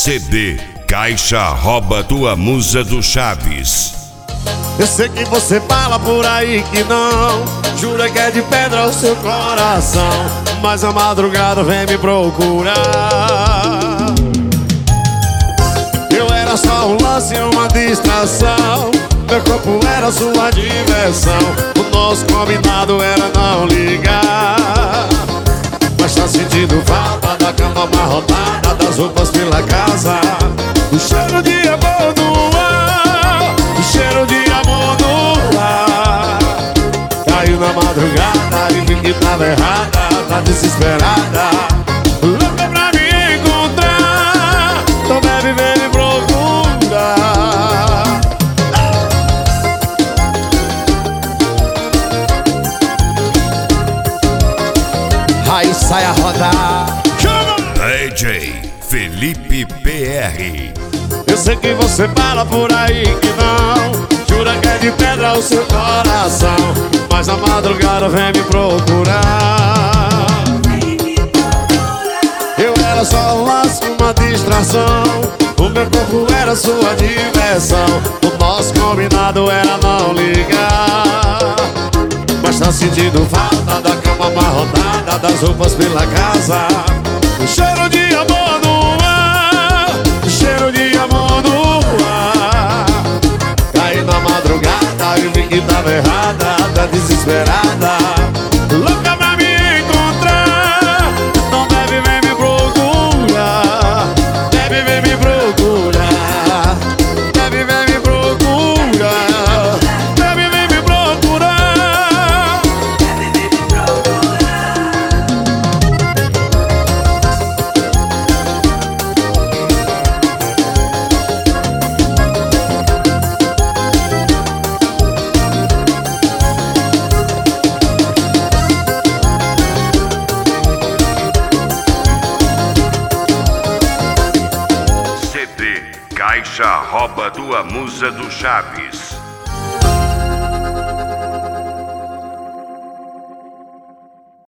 CD Caixa Rouba Tua Musa do Chaves. Eu sei que você fala por aí que não, jura que é de pedra o seu coração, mas a madrugada vem me procurar. Eu era só um lance, uma distração, meu corpo era sua diversão, o nosso combinado era não ligar. Mas tá sentindo falta da cama amarrotada, das roupas pela casa, o cheiro de amor no ar, o cheiro de amor no ar. Caiu na madrugada e vi que tava errada, tá desesperada, louca pra me encontrar, então bebe, vem me procurar. Aí sai a rodar. DJ Felipe PR. Eu sei que você fala por aí que não, jura que é de pedra o seu coração, mas a madrugada vem me procurar. Eu era só um laço, uma distração, o meu corpo era sua diversão, o nosso combinado era não ligar. Mas tá sentindo falta da cama amarrotada, das roupas pela casa, o cheiro de amor no ar, o cheiro de amor no ar. Caí na madrugada e vi que tava errada, tá desesperada, louca pra me encontrar, então bebe, vem me procurar, bebe, vem me procurar, bebe, vem me procurar, bebe, vem me procurar. CD Caixa Rouba Tua Musa do Chaves.